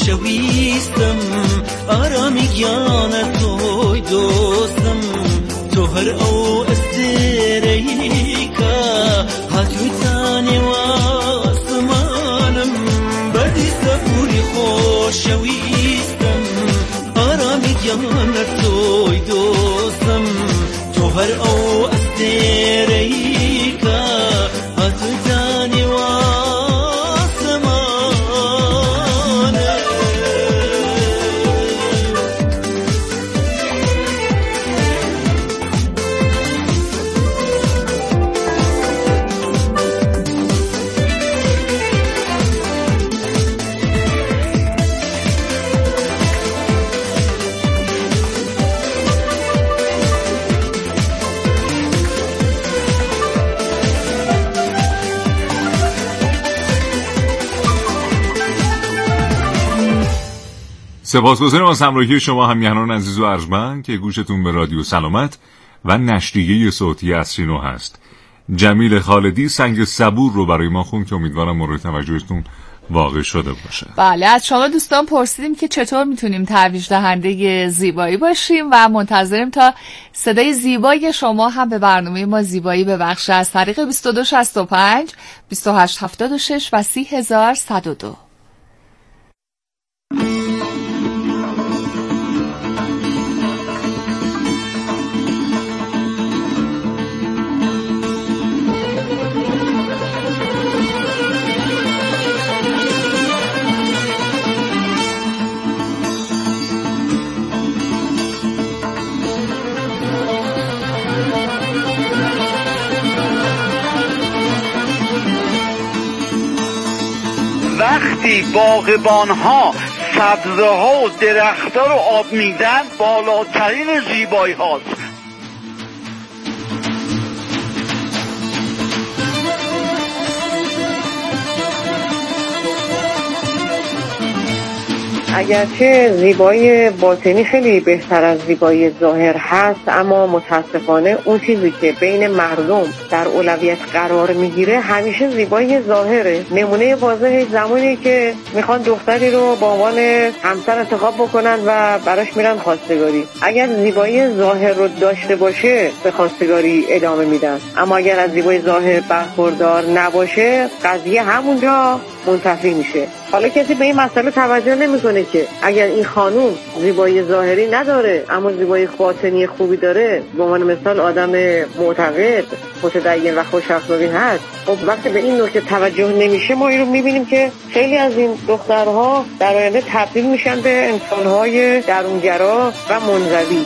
خوشویستم آرامی گیانه توی دوستم تو هر او استریکا هاتوی تانی واسمانم بدی سبوری خوشویستم آرامی گیانه توی دوستم تو هر او استریکا هاتوی تانی سپاسگزارم از همراهی شما همیهنان عزیز و ارجمند که گوشتون به رادیو سلامت و نشریه صوتی اصری هست. جمیل خالدی سنگ صبور رو برای ما خوند که امیدوارم مورد توجهتون واقع شده باشه. بله، از شما دوستان پرسیدیم که چطور میتونیم ترویج دهنده زیبایی باشیم و منتظریم تا صدای زیبایی شما هم به برنامه ما زیبایی ببخشه از طریق 2265 2876 و 30102. وقتی باغبان‌ها سبزه‌ها و درخت‌ها رو آب میدن بالاترین زیبایی هاست. اگرچه زیبایی باطنی خیلی بهتر از زیبایی ظاهر هست، اما متاسفانه اون چیزی که بین مردم در اولویت قرار میگیره همیشه زیبایی ظاهره. نمونه واضحش زمانی که میخوان دختری رو به عنوان همسر انتخاب بکنن و براش میرن خواستگاری. اگر زیبایی ظاهر رو داشته باشه به خواستگاری ادامه میدن، اما اگر از زیبایی ظاهر برخوردار نباشه قضیه همونجا منتفی میشه. حالا کسی به این مسئله توجه نمیکنه که اگر این خانوم زیبایی ظاهری نداره اما زیبایی باطنی خوبی داره، به عنوان مثال آدم معتقد، متدین و خوش اخلاقی هست، خب وقتی به این نکته توجه نمیشه ما این رو میبینیم که خیلی از این دخترها در آینده تبدیل میشن به انسانهای درونگرا و منزوی.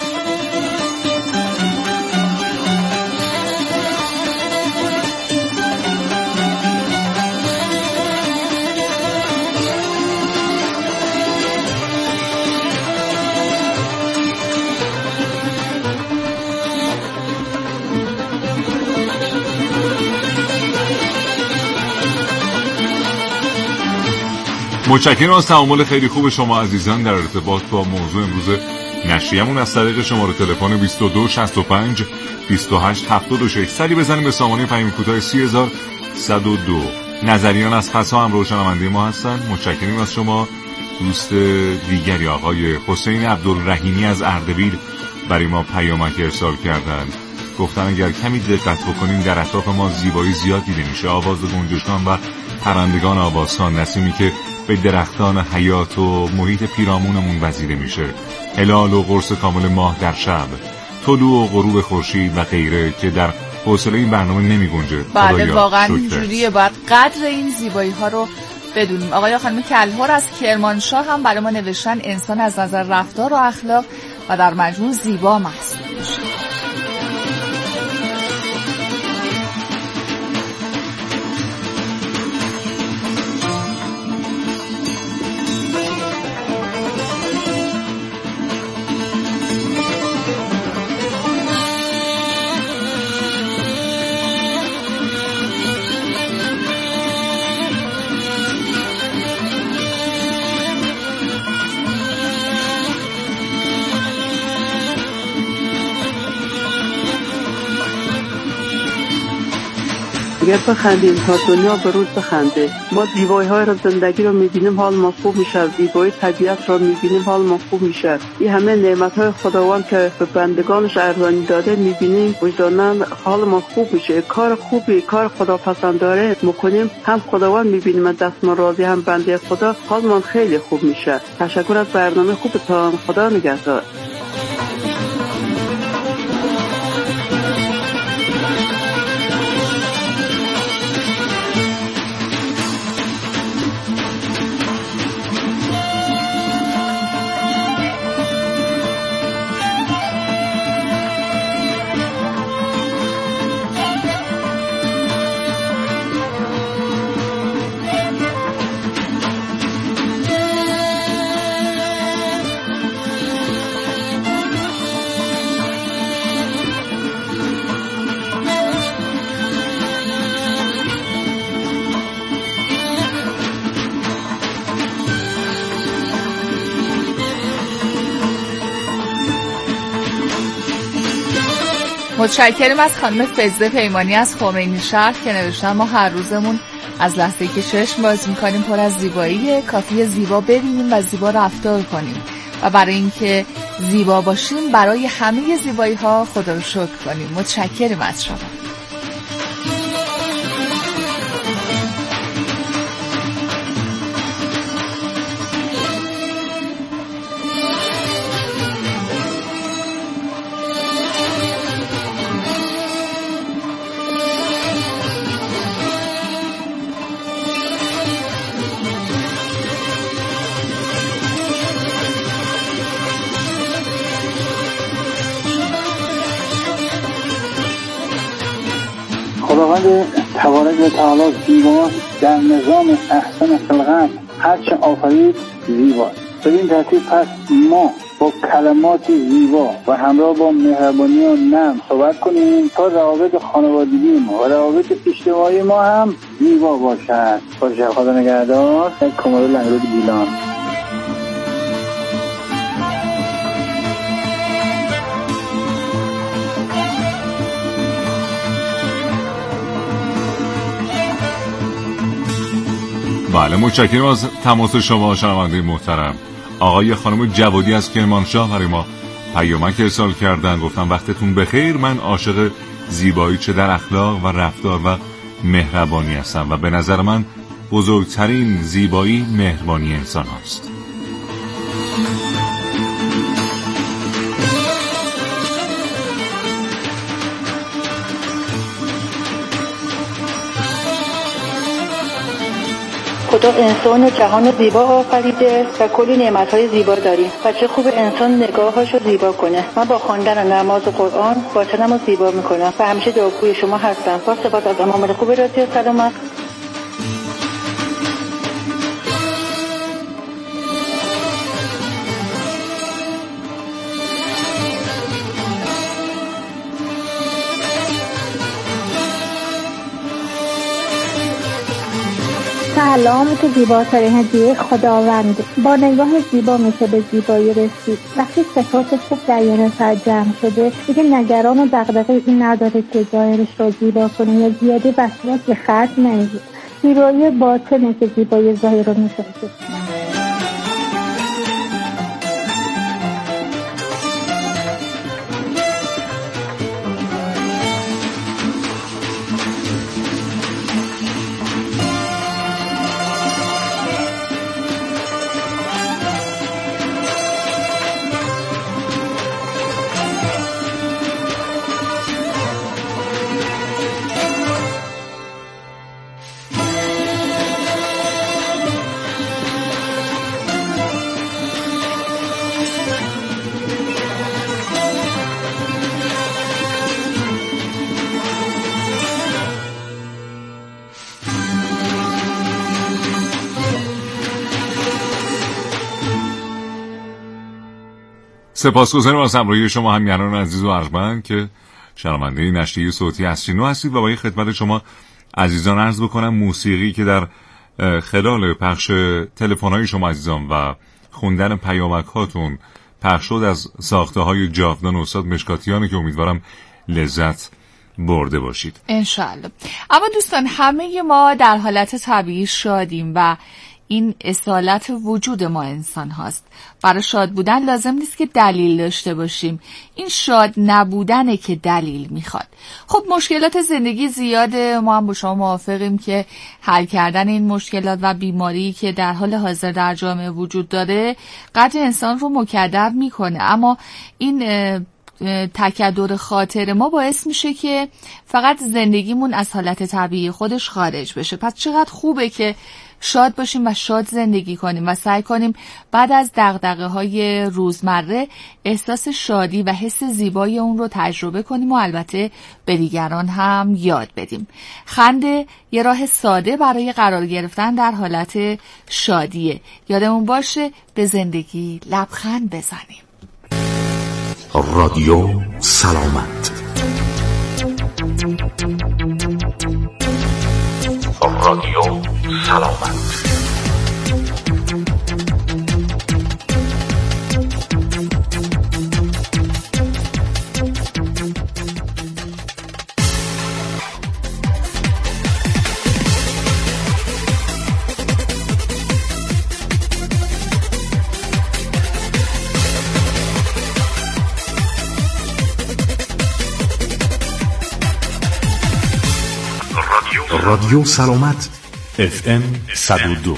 متشکرم از تعامل خیلی خوب شما عزیزان در ارتباط با موضوع امروز نشریه‌مون. از طریق شماره تلفن 2265 2876 سری بزنیم به سامانه پیام کوتاه 30102. نظریان از فسا هم روشنونده ما هستن. متشکرم از شما. دوست دیگری آقای حسین عبدالرحیمی از اردبیل برای ما پیامک ارسال کردند. گفتن اگر کمی دقت بکنیم در اطراف ما زیبایی زیاد دیده میشه. آواز گنجشکان و پرندگان آواسان، نسیمی که به درختان حیات و محیط پیرامونمون وزیده میشه، هلال و قرص کامل ماه در شب، طلوع و غروب خورشید و غیره که در حوصله این برنامه نمی گنجه. بله واقعا اینجوریه، باید قدر این زیبایی ها رو بدونیم. آقای خانم کلهر از کرمانشاه هم برای ما نوشتن انسان از نظر رفتار و اخلاق و در مجموع زیبا محسوب میشه. اگر بخندیم تا دنیا به روز بخنده. ما زیبایی های را، زندگی را میبینیم حال ما خوب میشه، زیبایی طبیعت را میبینیم حال ما خوب میشه. این همه نعمت های خداوند که به بندگانش ارزانی داده میبینیم، وجداناً حال ما خوب میشه. کار خوبی، کار خداپسندانه میکنیم، هم خداوند میبینیم دست ما راضی، هم بنده خدا، حال ما خیلی خوب میشه. تشکر از برنامه خوبتان. خدا نگهدار. متشکرم از خانم فزه پیمانی از خمینی شهر که نوشتن ما هر روزمون از لحظه‌ای که چشم باز می‌کنیم پر از زیبایی، کافیه زیبا ببینیم و زیبا رفتار کنیم و برای اینکه زیبا باشیم برای همه زیبایی‌ها خدا رو شکر کنیم. متشکرم از شما. خداوند تبارک و تعالی زیباست، در نظام احسن خلقت هرچه آفرید زیباست. بدین ترتیب پس ما با کلمات زیبا و همراه با مهربانی و نرم صحبت کنیم تا روابط خانوادگی ما و روابط اجتماعی ما هم زیبا باشد. باشه. خدا نگهدار. کمال لنگرود گیلان. بله، متشکرم از تماس شما شنونده محترم. آقای خانم جوادی از کرمانشاه برای ما پیامک ارسال کردن، گفتن وقتتون بخیر، من عاشق زیبایی چه در اخلاق و رفتار و مهربانی هستم و به نظر من بزرگترین زیبایی مهربانی انسان هاست. خدا انسان و جهان زیبا آفریده و کلی نعمت‌های زیبا داریم و چه خوب انسان نگاهاشو زیبا کنه. من با خواندن نماز و قرآن باطنمو زیبا میکنم و همیشه دعاگوی شما هستم. با سپاس از امام خوب رادیو سلامت. سلام، تو زیباترین هدیه خداوند. با نگاه زیبا میشه به زیبایی رسید. وقتی صفات خوب در یه نفر جمع شده دیگه نگران و دغدغه این نداره که ظاهرش رو زیبا کنه یا زیادی وسواس به خرج نمیده. زیبایی باطنه که زیبایی ظاهر رو میسازه. سپاسگزارم از همراهی شما همیهنان عزیز و ارجمند که شنونده نشریه صوتی اصرینو هستید و با این خدمت شما عزیزان عرض بکنم موسیقی که در خلال پخش تلفن‌های شما عزیزان و خوندن پیامک‌هاتون پخش شد از ساخته‌های جاودان استاد مشکاتیانه که امیدوارم لذت برده باشید انشالله. اما دوستان، همه ما در حالت طبیعی شادیم و این اصالت وجود ما انسان هاست. برای شاد بودن لازم نیست که دلیل داشته باشیم، این شاد نبودنه که دلیل میخواد. خب مشکلات زندگی زیاده، ما هم با شما موافقیم که حل کردن این مشکلات و بیماری که در حال حاضر در جامعه وجود داره قدر انسان رو مکدر میکنه، اما این تکدر خاطر ما باعث میشه که فقط زندگیمون از حالت طبیعی خودش خارج بشه. پس چقدر خوبه که شاد باشیم و شاد زندگی کنیم و سعی کنیم بعد از دغدغه‌های روزمره احساس شادی و حس زیبایی اون رو تجربه کنیم و البته به دیگران هم یاد بدیم. خنده یه راه ساده برای قرار گرفتن در حالت شادیه. یادمون باشه به زندگی لبخند بزنیم. رادیو سلامت. رادیو سلامت. رادیو سلامت FM 102.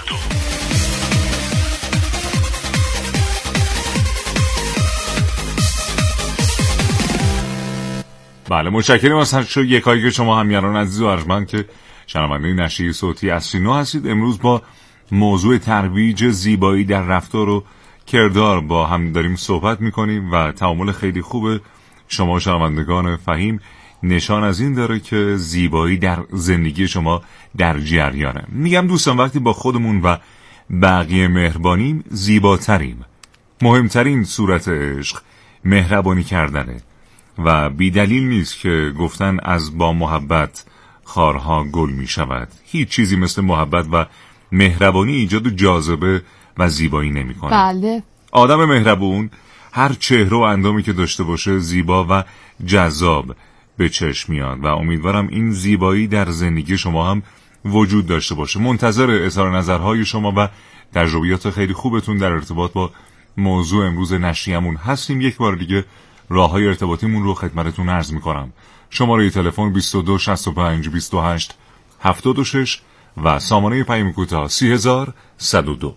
بله، متشکرم از یکایی که شما همیاران عزیز و ارجمند که شنونده نشریه صوتی اصلی نو هستید. امروز با موضوع ترویج زیبایی در رفتار و کردار با هم داریم صحبت میکنیم و تعامل خیلی خوب شما شنوندگان فهیم نشان از این داره که زیبایی در زندگی شما در جریانه. میگم دوستان وقتی با خودمون و بقیه مهربانیم زیباتریم. مهمترین صورت عشق مهربانی کردنه و بی دلیل نیست که گفتن از با محبت خارها گل می شود. هیچ چیزی مثل محبت و مهربانی ایجاد جاذبه و زیبایی نمی کنه. بله. آدم مهربون هر چهره و اندامی که داشته باشه زیبا و جذاب به چشم میاد و امیدوارم این زیبایی در زندگی شما هم وجود داشته باشه. منتظر اظهار نظرهای شما و تجربیات خیلی خوبتون در ارتباط با موضوع امروز نشریه‌مون هستیم. یک بار دیگه راههای ارتباطیمون رو خدمتتون عرض میکنم. شماره تلفن 22 65 28 76 و سامانه پیام کوتاه 30102.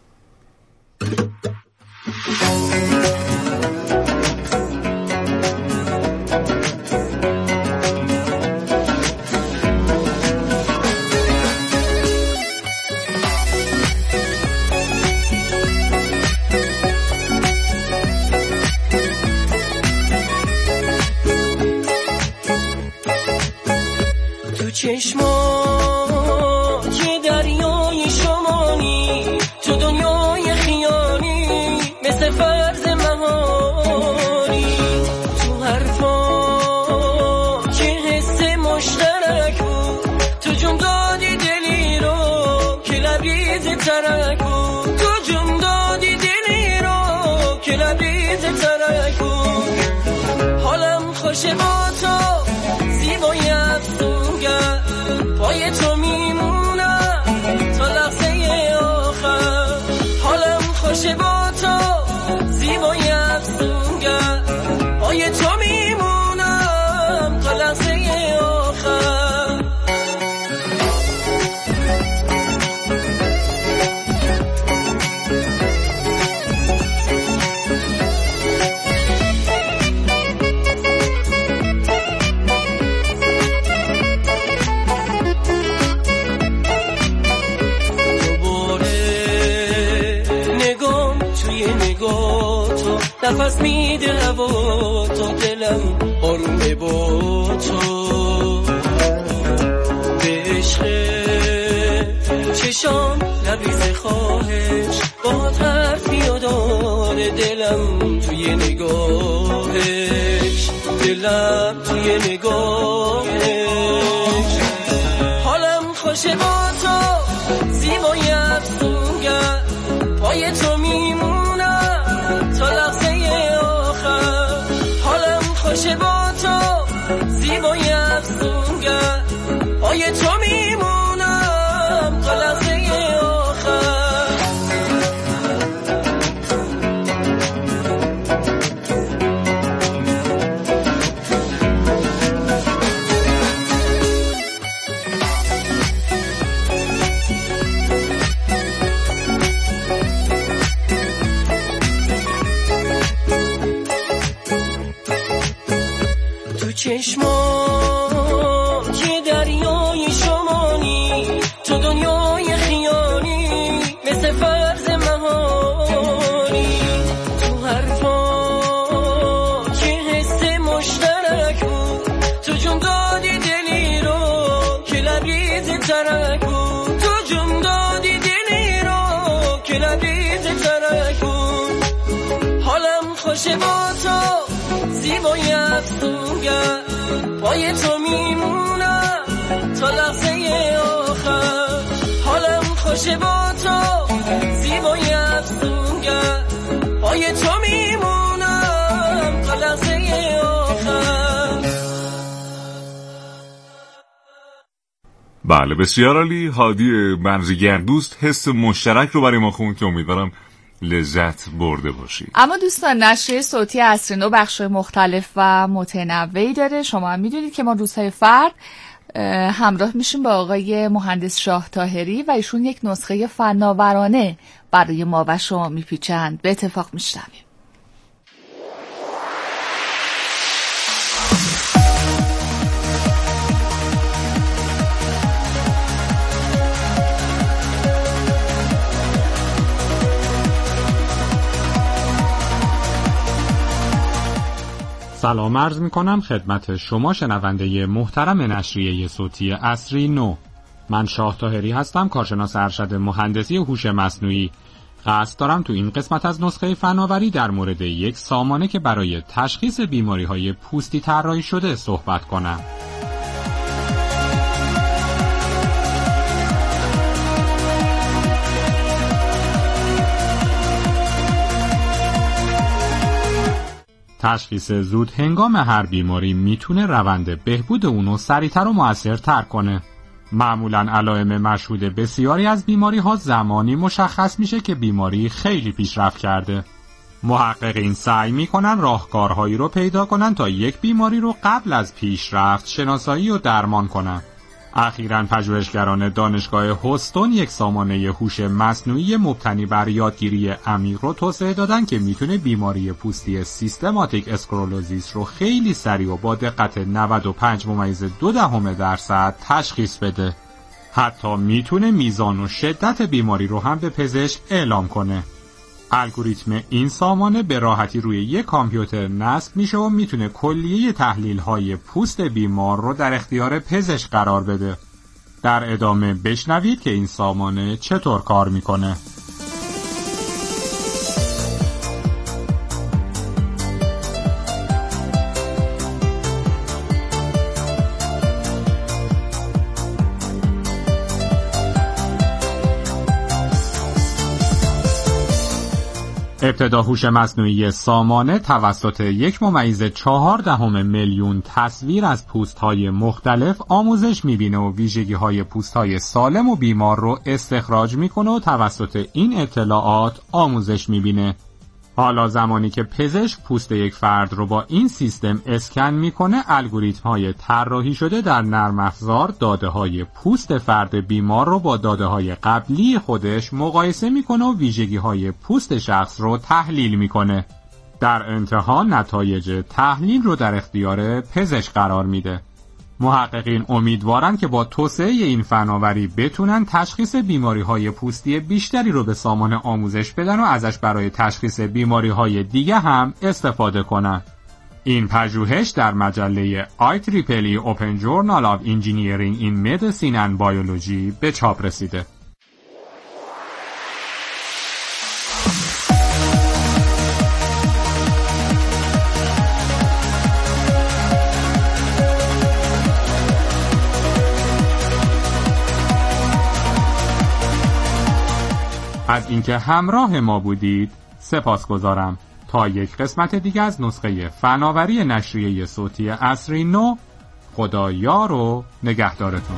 چشما که دریای شمانی تو دنیای خیالی مثل فرض مهانی تو حرفا که حس مشترک بود تو جون دادی دلی رو که لبریز ترک بود تو جون دادی دلی رو که لبریز ترک بود حالم خوشه با تو زیبایی افسونگر پای تو میمونم تا لحظه آخر حالم خوشه با تو زیبایی افسونگر پای تو میمونم تا لحظه آخر نفس میده هوا تا دلم آرومه با تو به عشق چشام لبریز خواهش با حرف میاداره دلم توی نگاهش دلم توی نگاهش حالم خوشه با تو زیبایی افسونگر پای تو میمونم تا لحظه آخر حالم خوشه با تو زیبایی چشمام که دریای شمانی، تو دنیای خیالی مثل فرض مهانی، تو حرفا که حس مشترک بود، تو جون دادی دلی رو که لبریز ترک بود، تو جون دادی دلی رو که لبریز ترک بود. حالم خوشه با تو زیبای افسونگر، پای تو میمونم تا لحظه آخر. حالم خوشه با تو زیبای افسونگر، پای تو میمونم تا لحظه آخر. بله بسیار عالی. هادی مرزگردوست حس مشترک رو برای ما خوند که امیدوارم لذت برده باشید. اما دوستان نشریه صوتی عصری نو بخش مختلف و متنوعی داره. شما هم میدونید که ما روزهای فرد همراه میشیم با آقای مهندس شاه طاهری و ایشون یک نسخه فناورانه برای ما و شما میپیچند. به اتفاق میشنویم. سلام عرض می کنم خدمت شما شنونده محترم نشریه صوتی عصری نو. من شاه طاهری هستم، کارشناس ارشد مهندسی هوش مصنوعی. قصد دارم تو این قسمت از نسخه فناوری در مورد یک سامانه که برای تشخیص بیماری‌های پوستی طراحی شده صحبت کنم. تشخیص زود هنگام هر بیماری میتونه روند بهبود اونو سریعتر و مؤثرتر کنه. معمولاً علائم مشهود بسیاری از بیماری ها زمانی مشخص میشه که بیماری خیلی پیشرفت کرده. محققین سعی میکنن راهکارهایی رو پیدا کنن تا یک بیماری رو قبل از پیشرفت شناسایی و درمان کنن. اخیراً پژوهشگران دانشگاه هوستون یک سامانه هوش مصنوعی مبتنی بر یادگیری عمیق رو توسعه دادن که میتونه بیماری پوستی سیستماتیک اسکلروزیس رو خیلی سریع و با دقت 95.2% تشخیص بده. حتی میتونه میزان و شدت بیماری رو هم به پزشک اعلام کنه. الگوریتم این سامانه به راحتی روی یک کامپیوتر نصب میشه و میتونه کلیه تحلیل‌های پوست بیمار رو در اختیار پزشک قرار بده. در ادامه بشنوید که این سامانه چطور کار میکنه. ابتدا هوش مصنوعی سامانه توسط 1.4 میلیون تصویر از پوست‌های مختلف آموزش می‌بینه و ویژگی‌های پوست‌های سالم و بیمار رو استخراج می‌کنه و توسط این اطلاعات آموزش می‌بینه. حالا زمانی که پزشک پوست یک فرد رو با این سیستم اسکن میکنه، الگوریتم‌های طراحی شده در نرم افزار داده‌های پوست فرد بیمار رو با داده‌های قبلی خودش مقایسه میکنه و ویژگی‌های پوست شخص رو تحلیل میکنه. در انتها نتایج تحلیل رو در اختیار پزشک قرار میده. محققین امیدوارن که با توسعه این فناوری بتونن تشخیص بیماری‌های پوستی بیشتری رو به سامانه آموزش بدن و ازش برای تشخیص بیماری‌های دیگه هم استفاده کنن. این پژوهش در مجله IEEE Open Journal of Engineering in Medicine and Biology به چاپ رسیده. از اینکه همراه ما بودید سپاسگزارم. تا یک قسمت دیگه از نسخه فناوری نشریه صوتی عصری نو، خدا یار و نگهدارتون.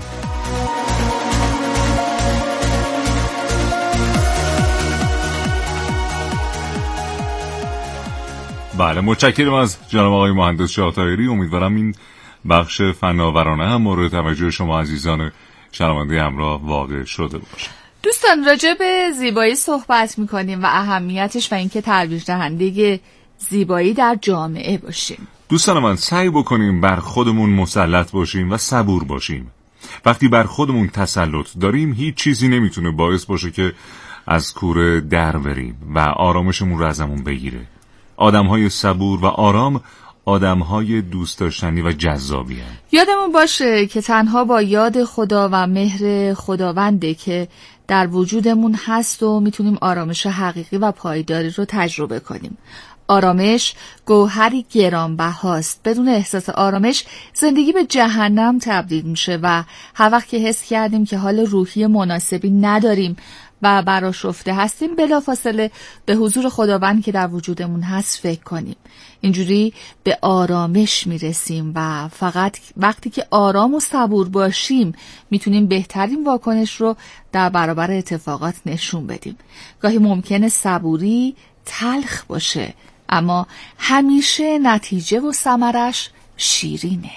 بله متشکرم از جناب آقای مهندس شاه طاهری. امیدوارم این بخش فناورانه هم مورد توجه شما عزیزان شنونده همراه واقع شده باشه. دوستان راجع به زیبایی صحبت میکنیم و اهمیتش و اینکه ترویج دهنده زیبایی در جامعه باشیم. دوستان من، سعی بکنیم بر خودمون مسلط باشیم و صبور باشیم. وقتی بر خودمون تسلط داریم هیچ چیزی نمیتونه باعث باشه که از کوره در بریم و آرامشمون رو ازمون بگیره. آدم‌های صبور و آرام آدم‌های دوست داشتنی و جذابی هستند. یادمون باشه که تنها با یاد خدا و مهر خداونده که در وجودمون هست و میتونیم آرامش حقیقی و پایداری رو تجربه کنیم. آرامش گوهری گرانبهاست. بدون احساس آرامش زندگی به جهنم تبدیل میشه و هر وقت که حس کردیم که حال روحی مناسبی نداریم و برآشفته هستیم، بلافاصله به حضور خداوند که در وجودمون هست فکر کنیم. اینجوری به آرامش میرسیم و فقط وقتی که آرام و صبور باشیم میتونیم بهترین واکنش رو در برابر اتفاقات نشون بدیم. گاهی ممکنه صبوری تلخ باشه، اما همیشه نتیجه و ثمرش شیرینه.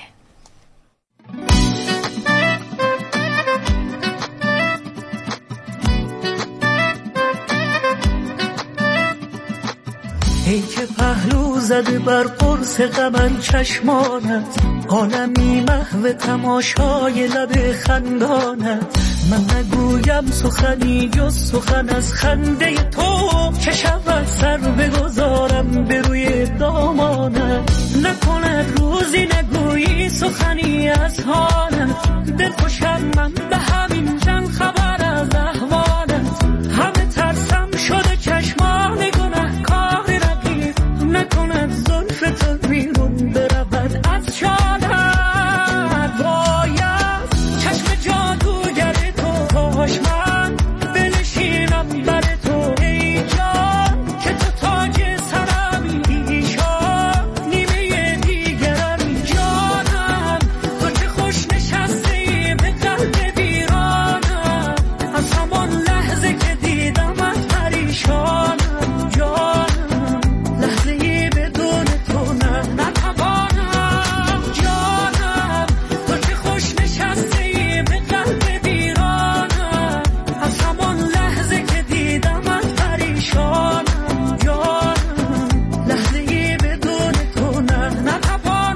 ای که پهلو زده بر قرص غمن چشمانت، عالمی محو تماشای لب خندانت. من نگویم سخنی جز سخن از خنده تو، که شود سر بگذارم به روی دامانت. نکند روزی نگویی سخنی از حالت، دل خوشم من به همین جن خبر از احوالت. همه ترسم شده چشمان گنهکار رقیب، نکند زلف تو بیرون برود از شالت. باید چشم جادوگر تو کاش من بنشینم بر تو، ای جان که تو تاج سرمی پیشان نیمه دیگرمی. جانم تو چه خوش نشستی به قلب ویرانم، از همان لحظه که دیدمت پریشانم. جانم لحظه‌ای بدون تو نتوانم. جانم تو چه خوش نشستی به قلب ویرانم، از همان لحظه که دیدمت پریشانم. جانم لحظه‌ای بدون تو نتوانم.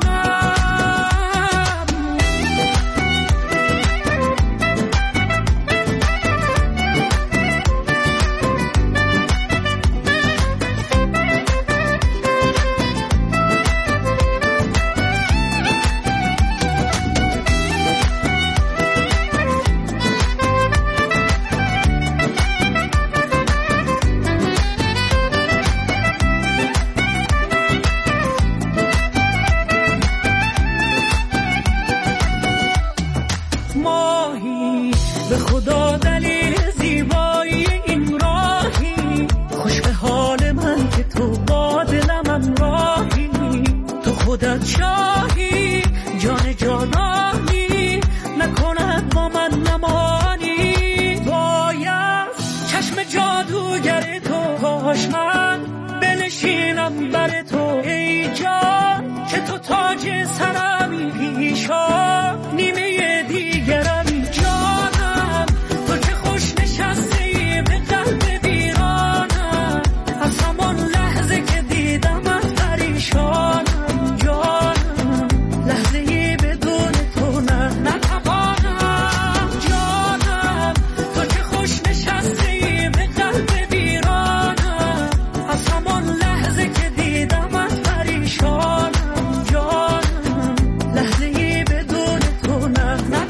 ماهی به خدا دلیل زیبایی این راهی، خوش به حال من که تو با دلم راهی. تو خودت شاهی جان جانانی، نکند با من نمانی. باید چشم جادوگر تو کاش من بنشینم بر تو، ای جان که تو تاج سرمی پیشان نیمه دیگرمی. جانم تو چه خوش نشستی به قلب ویرانم، از همان لحظه که دیدمت پریشانم. جانم لحظه‌ای بدون تو نتوانم. جانم تو چه خوش نشستی به قلب ویرانم، از همان لحظه که دیدمت پریشانم. جانم لحظه‌ای بدون تو نتوانم.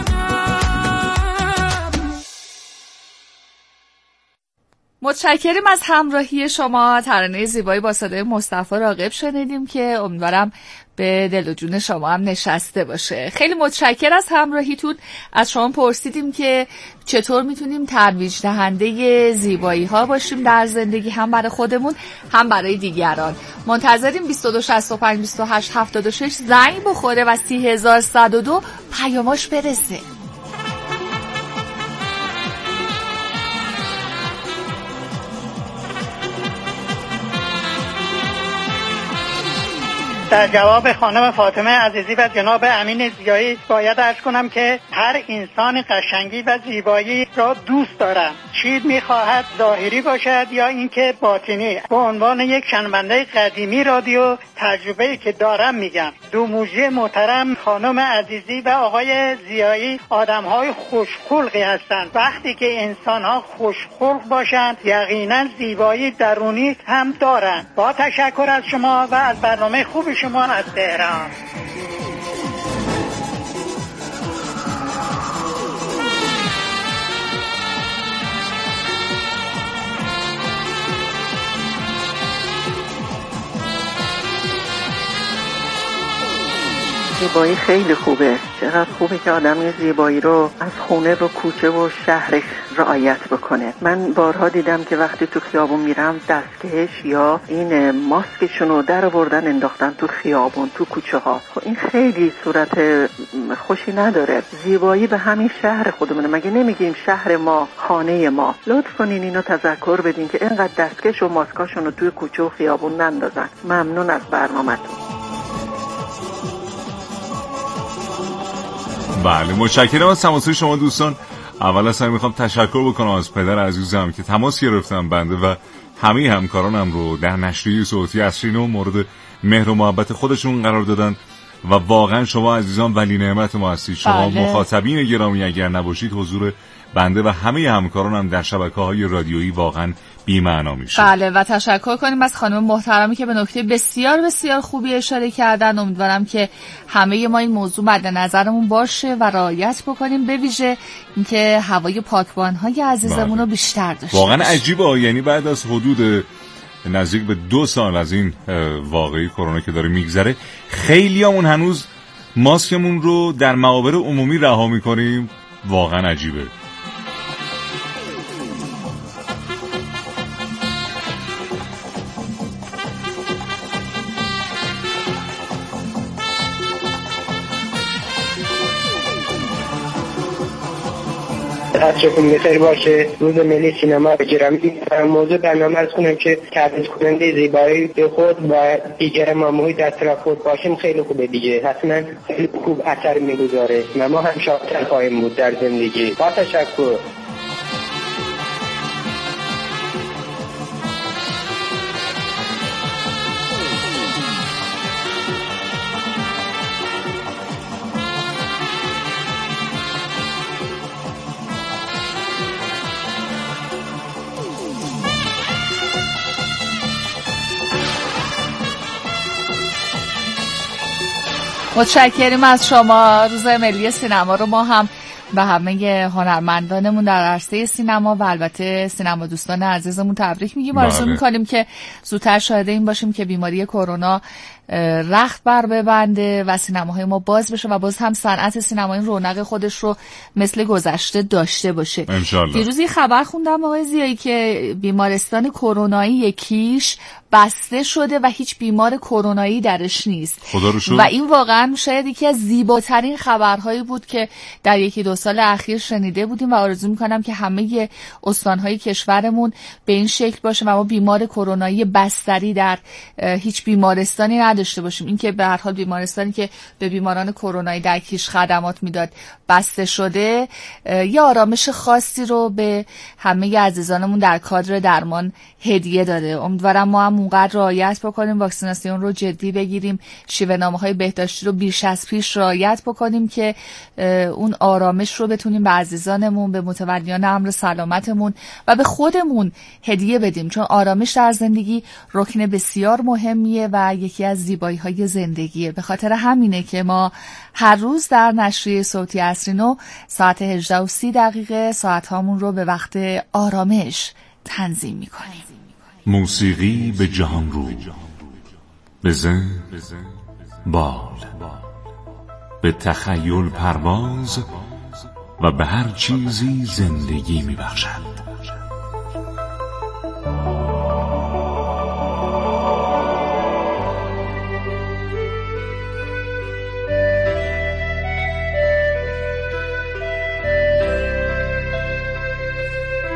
متشکریم از همراهی شما. ترانه زیبایی با صدای مصطفی راغب شنیدیم که امیدوارم به دل و جون شما هم نشسته باشه. خیلی متشکر از همراهیتون. از شما پرسیدیم که چطور میتونیم ترویج دهنده زیبایی ها باشیم در زندگی، هم برای خودمون هم برای دیگران. منتظریم 2265 28 76 زنگ بخوره و 30102 پیاماش برسه. در جواب خانم فاطمه عزیزی و جناب امین زیایی باید عرض کنم که هر انسان قشنگی و زیبایی را دوست دارم، چی میخواهد ظاهری باشد یا اینکه باطنی. به عنوان یک شنونده قدیمی رادیو تجربه‌ای که دارم میگم، دو موجی محترم خانم عزیزی و آقای زیایی آدم‌های خوشخلقی هستند. وقتی که انسان‌ها خوشخلق باشند یقینا زیبایی درونی هم دارند. با تشکر از شما و از برنامه خوب شما از تهران. زیبایی خیلی خوبه. چقدر خوبه که آدم زیبایی رو از خونه و کوچه و شهرش رعایت بکنه. من بارها دیدم که وقتی تو خیابون میرم دستکش یا این ماسکشون رو در آوردن انداختن تو خیابون، تو کوچه ها. خب این خیلی صورت خوشی نداره. زیبایی به همین شهر خودمونه. مگه نمیگیم شهر ما خانه ما؟ لطف کنین اینو تذکر بدین که اینقدر دستکش و ماسکاشون رو توی کوچه و خیابون نندازن. ممنون از برنامه‌تون. بله متشکرم از تماس شما دوستان. اول از همه میخوام تشکر بکنم از پدر عزیزم که تماس گرفتم بنده و همه همکارانم رو در نشریه صوتی اسرینو مورد مهر و محبت خودشون قرار دادن و واقعا شما عزیزان ولی نعمت ما هستید. شما مخاطبین گرامی اگر نباشید حضور بنده و همه همکارانم در شبکه‌های رادیویی واقعا بی‌معنا میشه. بله و تشکر کنیم از خانم محترمی که به نکته بسیار بسیار خوبی اشاره کردن. امیدوارم که همه ما این موضوع مد نظرمون باشه و رعایت بکنیم، به ویژه اینکه هوای پاکبان‌های عزیزمون رو بیشتر داشته. واقعا عجیبه، یعنی بعد از حدود نزدیک به 2 سال از این واقعی کرونا که داره میگذره خیلیامون هنوز ماسکمون رو در معابر عمومی رها میکنیم. واقعا عجیبه. عصرتون بخیر باشه. روز ملی سینما گرامی، موضوع برنامه ارز کنم که تبعیض کننده زیبایی به خود با دیگر ماموهی در اطراف خود باشیم خیلی خوبه دیگه. حتما خیلی خوب اثر میگذاره و ما هم شاطر خواهیم بود در زندگی. با تشکر. متشکریم از شما. روز ملی سینما رو ما هم به همه هنرمندانمون در عرصه سینما و البته سینما دوستان عزیزمون تبریک میگیم. آرزو میکنیم که زودتر شاهد این باشیم که بیماری کرونا رخت بر ببنده و سینماهای ما باز بشه و باز هم صنعت سینما این رونق خودش رو مثل گذشته داشته باشه. دیروز یه خبر خوندم آقای زیایی که بیمارستان کرونایی یکیش بسته شده و هیچ بیمار کرونایی درش نیست. خدا رو شکر. و این واقعا شاید یکی از زیباترین خبرهایی بود که در 1-2 سال اخیر شنیده بودیم و آرزو میکنم که همه استانهای کشورمون به این شکل باشه و ما بیمار کرونایی بستری در هیچ بیمارستانی نداشته باشیم. این که به هر حال بیمارستانی که به بیماران کرونایی در کیش خدمات میداد بسته شده یه آرامش خاصی رو به همه عزیزانمون در کادر درمان هدیه داده. امیدوارم ما هم اونقدر رعایت بکنیم، واکسیناسیون رو جدی بگیریم، شیوه‌نامه‌های بهداشتی رو بیش از پیش رعایت بکنیم که اون آرامش رو بتونیم به عزیزانمون، به متولیان امر سلامتمون و به خودمون هدیه بدیم، چون آرامش در زندگی رکن بسیار مهمیه و یکی از زیبایی‌های زندگیه. به خاطر همینه که ما هر روز در نشریه صوتی اسرینو ساعت 18:30 ساعت هامون رو به وقت آرامش تنظیم می‌کنیم. موسیقی به جهان رو، به ذهن بال، به تخیل پرواز و به هر چیزی زندگی می‌بخشد.